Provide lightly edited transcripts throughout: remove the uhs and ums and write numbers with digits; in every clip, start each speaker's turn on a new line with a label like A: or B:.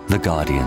A: The Guardian.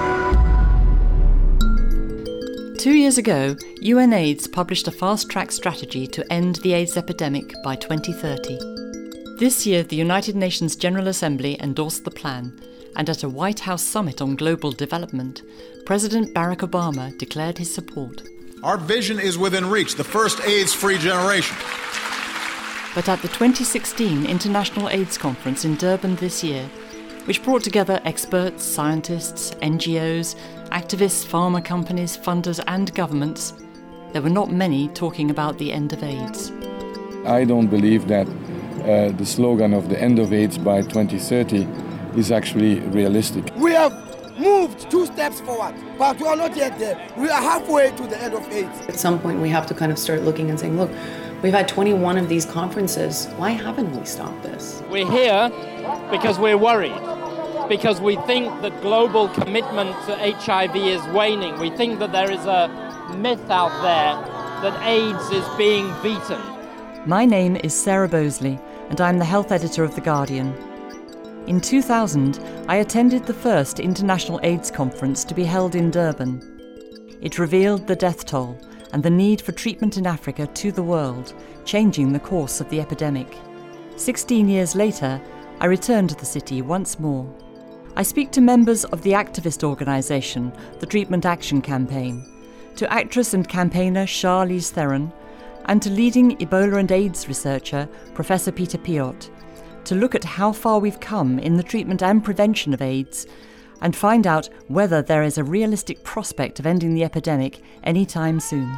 B: 2 years ago, UNAIDS published a fast-track strategy to end the AIDS epidemic by 2030. This year, the United Nations General Assembly endorsed the plan, and at a White House summit on global development, President Barack Obama declared his support.
C: Our vision is within reach, the first AIDS-free generation.
B: But at the 2016 International AIDS Conference in Durban this year, which brought together experts, scientists, NGOs, activists, pharma companies, funders and governments, there were not many talking about the end of AIDS.
D: I don't believe that the slogan of the end of AIDS by 2030 is actually realistic.
E: We have moved 2 steps forward, but we are not yet there. We are halfway to the end of AIDS.
F: At some point we have to kind of start looking and saying, look, we've had 21 of these conferences. Why haven't we stopped this?
G: We're here because we're worried, because we think that global commitment to HIV is waning. We think that there is a myth out there that AIDS is being beaten.
B: My name is Sarah Bosley, and I'm the health editor of The Guardian. In 2000, I attended the first International AIDS Conference to be held in Durban. It revealed the death toll and the need for treatment in Africa to the world, changing the course of the epidemic. 16 years later, I returned to the city once more. I speak to members of the activist organisation, the Treatment Action Campaign, to actress and campaigner Charlize Theron, and to leading Ebola and AIDS researcher, Professor Peter Piot, to look at how far we've come in the treatment and prevention of AIDS, and find out whether there is a realistic prospect of ending the epidemic anytime soon.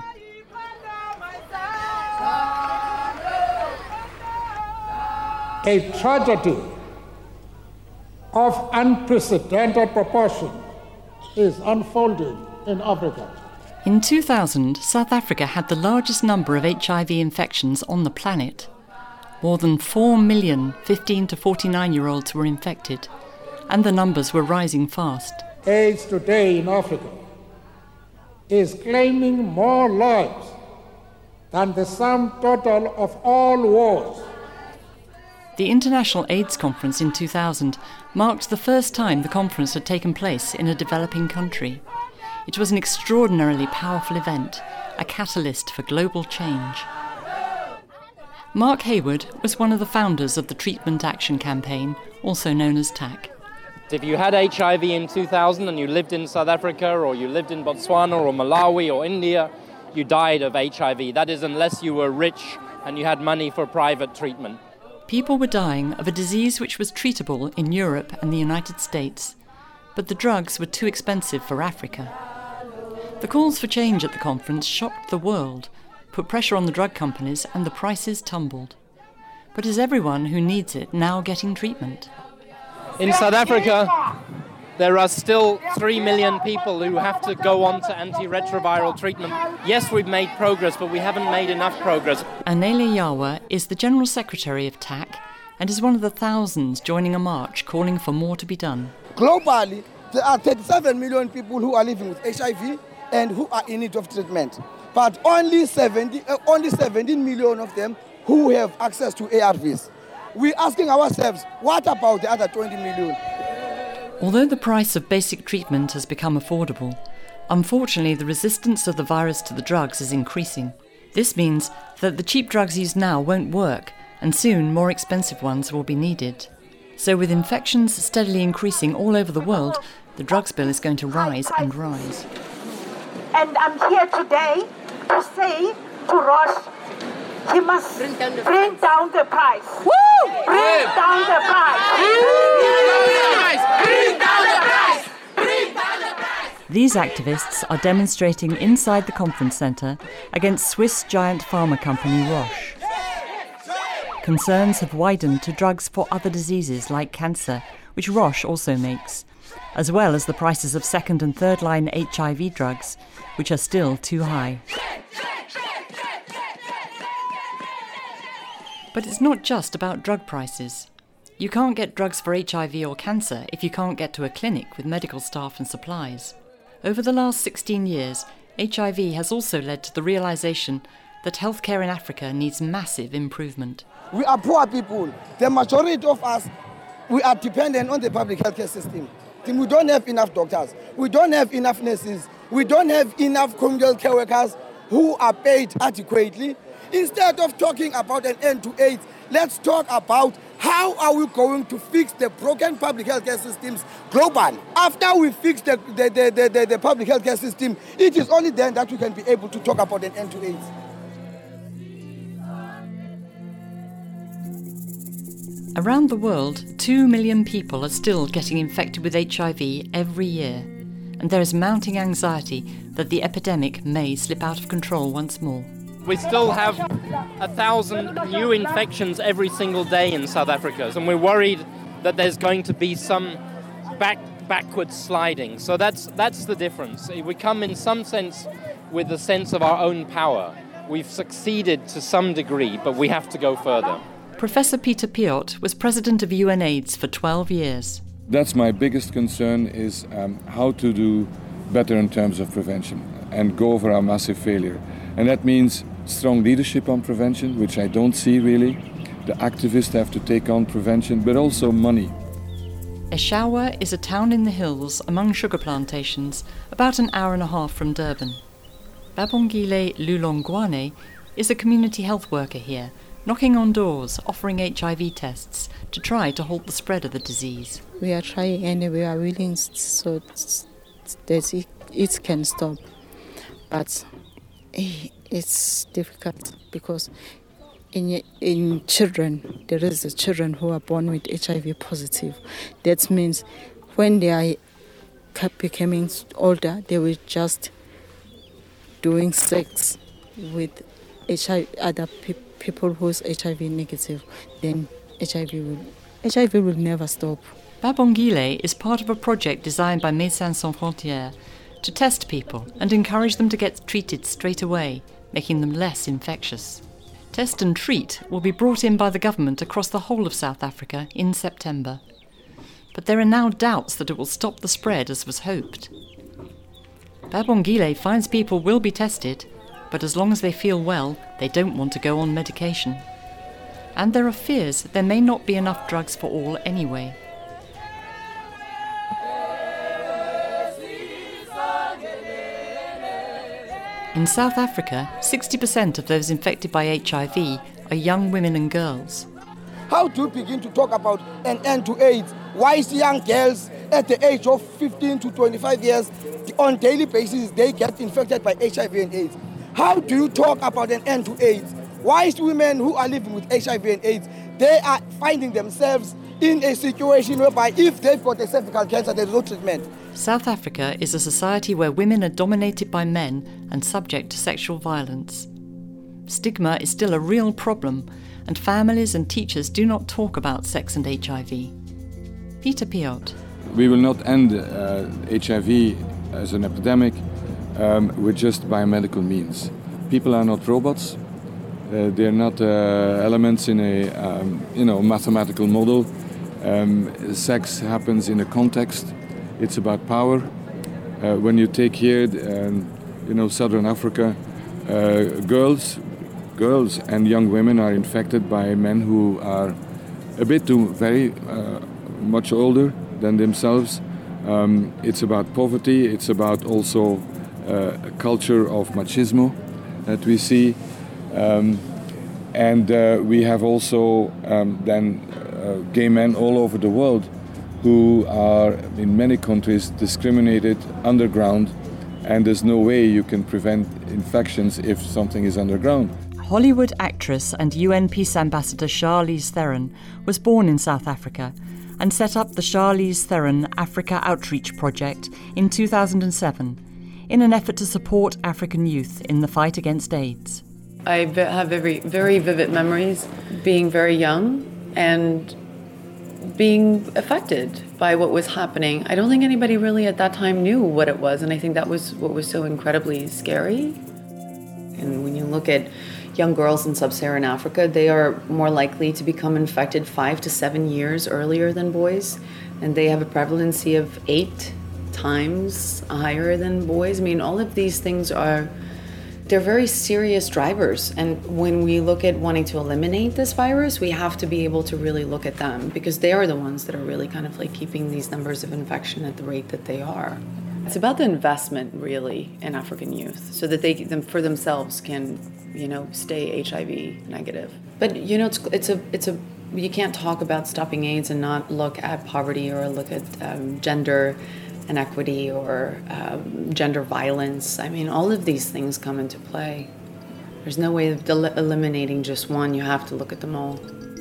H: A tragedy of unprecedented proportion is unfolding in Africa.
B: In 2000, South Africa had the largest number of HIV infections on the planet. More than 4 million 15 to 49-year-olds were infected, and the numbers were rising fast.
H: AIDS today in Africa is claiming more lives than the sum total of all wars.
B: The International AIDS Conference in 2000 marked the first time the conference had taken place in a developing country. It was an extraordinarily powerful event, a catalyst for global change. Mark Hayward was one of the founders of the Treatment Action Campaign, also known as TAC.
G: If you had HIV in 2000 and you lived in South Africa or you lived in Botswana or Malawi or India, you died of HIV. That is, unless you were rich and you had money for private treatment.
B: People were dying of a disease which was treatable in Europe and the United States, but the drugs were too expensive for Africa. The calls for change at the conference shocked the world, put pressure on the drug companies, and the prices tumbled. But is everyone who needs it now getting treatment?
G: In South Africa, there are still 3 million people who have to go on to antiretroviral treatment. Yes, we've made progress, but we haven't made enough progress.
B: Anele Yawa is the General Secretary of TAC and is one of the thousands joining a march calling for more to be done.
E: Globally, there are 37 million people who are living with HIV and who are in need of treatment. But only 17 million of them who have access to ARVs. We're asking ourselves, what about the other 20 million?
B: Although the price of basic treatment has become affordable, unfortunately the resistance of the virus to the drugs is increasing. This means that the cheap drugs used now won't work, and soon more expensive ones will be needed. So with infections steadily increasing all over the world, the drugs bill is going to rise and rise.
I: And I'm here today to say to Ross, he must bring down the price. Woo! Bring down the price. Bring down the price. Bring down the price.
B: These activists are demonstrating inside the conference centre against Swiss giant pharma company Roche. Concerns have widened to drugs for other diseases like cancer, which Roche also makes, as well as the prices of second and third line HIV drugs, which are still too high. But it's not just about drug prices. You can't get drugs for HIV or cancer if you can't get to a clinic with medical staff and supplies. Over the last 16 years, HIV has also led to the realisation that healthcare in Africa needs massive improvement.
E: We are poor people. The majority of us, we are dependent on the public healthcare system. system. We don't have enough doctors. We don't have enough nurses. We don't have enough communal care workers who are paid adequately. Instead of talking about an end to AIDS, let's talk about how are we going to fix the broken public healthcare systems globally. After we fix the public healthcare system, it is only then that we can be able to talk about an end to AIDS.
B: Around the world, 2 million people are still getting infected with HIV every year, and there is mounting anxiety that the epidemic may slip out of control once more.
G: We still have 1,000 new infections every single day in South Africa, and we're worried that there's going to be some backward sliding. So that's the difference. We come in some sense with a sense of our own power. We've succeeded to some degree, but we have to go further.
B: Professor Peter Piot was president of UNAIDS for 12 years.
D: That's my biggest concern, is how to do better in terms of prevention and go over our massive failure. And that means strong leadership on prevention, which I don't see really. The activists have to take on prevention, but also money.
B: Eshowe is a town in the hills among sugar plantations, about an hour and a half from Durban. Babongile Lulongwane is a community health worker here, knocking on doors, offering HIV tests to try to halt the spread of the disease.
A: We are trying and we are willing so that it can stop. But it's difficult because in children, there is the children who are born with HIV positive. That means when they are becoming older, they will just doing sex with other people who's HIV negative, then HIV will never stop.
B: Babongile is part of a project designed by Médecins Sans Frontières to test people and encourage them to get treated straight away, making them less infectious. Test and treat will be brought in by the government across the whole of South Africa in September. But there are now doubts that it will stop the spread as was hoped. Babongile finds people will be tested, but as long as they feel well, they don't want to go on medication. And there are fears there may not be enough drugs for all anyway. In South Africa, 60% of those infected by HIV are young women and girls.
E: How do you begin to talk about an end to AIDS? Why is young girls at the age of 15 to 25 years, on daily basis, they get infected by HIV and AIDS? How do you talk about an end to AIDS? Why is women who are living with HIV and AIDS, they are finding themselves in a situation whereby if they've got a cervical cancer, there's no treatment?
B: South Africa is a society where women are dominated by men and subject to sexual violence. Stigma is still a real problem, and families and teachers do not talk about sex and HIV. Peter Piot.
D: We will not end HIV as an epidemic with just biomedical means. People are not robots. They're not elements in a mathematical model. Sex happens in a context. It's about power. When you take here, Southern Africa, girls and young women are infected by men who are a bit too very much older than themselves. It's about poverty. It's about also a culture of machismo that we see. And we have also gay men all over the world who are in many countries discriminated underground, and there's no way you can prevent infections if something is underground.
B: Hollywood actress and UN Peace Ambassador Charlize Theron was born in South Africa and set up the Charlize Theron Africa Outreach Project in 2007 in an effort to support African youth in the fight against AIDS.
F: I have very, very vivid memories being very young and being affected by what was happening. I don't think anybody really at that time knew what it was, and I think that was what was so incredibly scary. And when you look at young girls in sub-Saharan Africa, they are more likely to become infected 5 to 7 years earlier than boys, and they have a prevalency of 8 times higher than boys. I mean, all of these things are they're very serious drivers. And when we look at wanting to eliminate this virus, we have to be able to really look at them, because they are the ones that are really kind of like keeping these numbers of infection at the rate that they are. It's about the investment, really, in African youth, so that they for themselves can, stay HIV negative. But it's a you can't talk about stopping AIDS and not look at poverty or look at gender inequity or gender violence. I mean, all of these things come into play. There's no way of eliminating just one. You have to look at them all.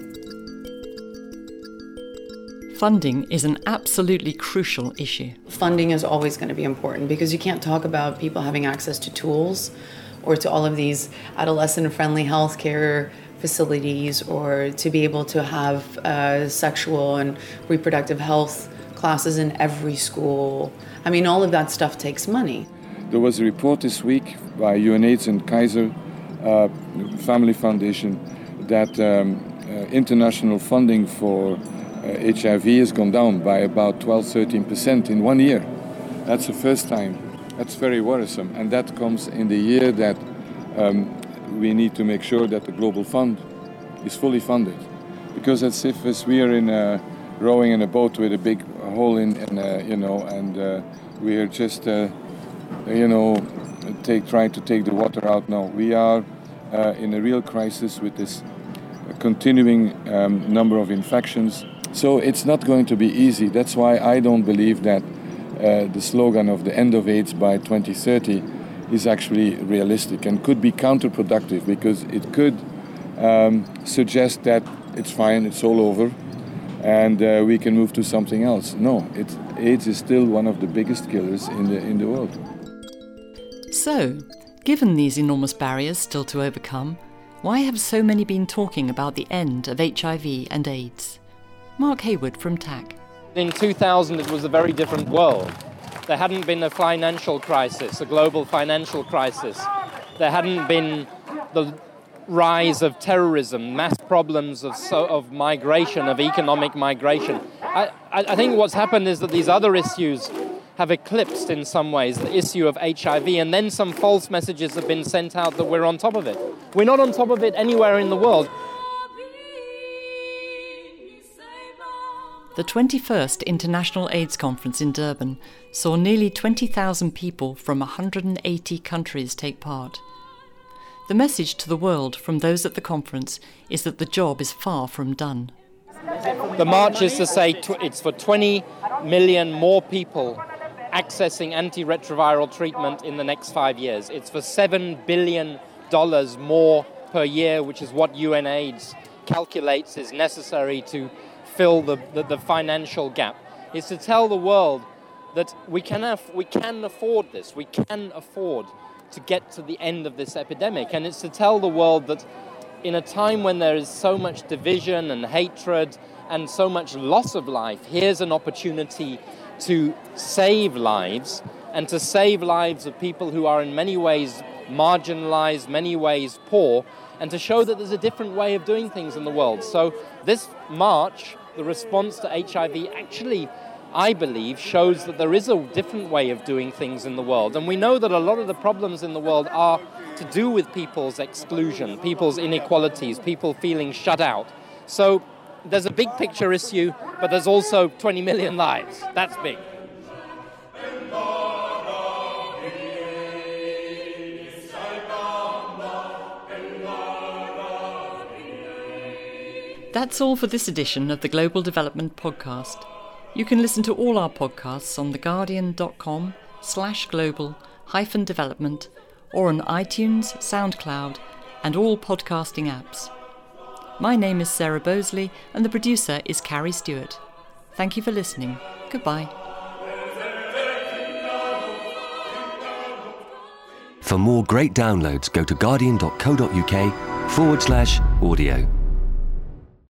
B: Funding is an absolutely crucial issue.
F: Funding is always going to be important, because you can't talk about people having access to tools or to all of these adolescent-friendly healthcare facilities, or to be able to have sexual and reproductive health classes in every school. I mean, all of that stuff takes money.
D: There was a report this week by UNAIDS and Kaiser Family Foundation that international funding for HIV has gone down by about 12-13% in 1 year. That's the first time. That's very worrisome. And that comes in the year that we need to make sure that the Global Fund is fully funded. Because it's as we are rowing in a boat with a big hole and we are just, trying to take the water out now. We are in a real crisis with this continuing number of infections. So it's not going to be easy. That's why I don't believe that the slogan of the end of AIDS by 2030 is actually realistic and could be counterproductive, because it could suggest that it's fine, it's all over, and we can move to something else. No, AIDS is still one of the biggest killers in the world.
B: So, given these enormous barriers still to overcome, why have so many been talking about the end of HIV and AIDS? Mark Hayward from TAC.
G: In 2000, it was a very different world. There hadn't been a financial crisis, a global financial crisis. There hadn't been the rise of terrorism, mass problems of migration, of economic migration. I think what's happened is that these other issues have eclipsed in some ways the issue of HIV, and then some false messages have been sent out that we're on top of it. We're not on top of it anywhere in the world.
B: The 21st International AIDS Conference in Durban saw nearly 20,000 people from 180 countries take part. The message to the world from those at the conference is that the job is far from done.
G: The march is to say it's for 20 million more people accessing antiretroviral treatment in the next 5 years. It's for $7 billion more per year, which is what UNAIDS calculates is necessary to fill the financial gap. It's to tell the world that we can afford this. We can afford to get to the end of this epidemic. And it's to tell the world that in a time when there is so much division and hatred and so much loss of life, here's an opportunity to save lives, and to save lives of people who are in many ways marginalized, many ways poor, and to show that there's a different way of doing things in the world. So this march, the response to HIV, actually, I believe, shows that there is a different way of doing things in the world. And we know that a lot of the problems in the world are to do with people's exclusion, people's inequalities, people feeling shut out. So there's a big picture issue, but there's also 20 million lives. That's big.
B: That's all for this edition of the Global Development Podcast. You can listen to all our podcasts on theguardian.com/global-development or on iTunes, SoundCloud, and all podcasting apps. My name is Sarah Bosley, and the producer is Carrie Stewart. Thank you for listening. Goodbye.
J: For more great downloads, go to guardian.co.uk/audio.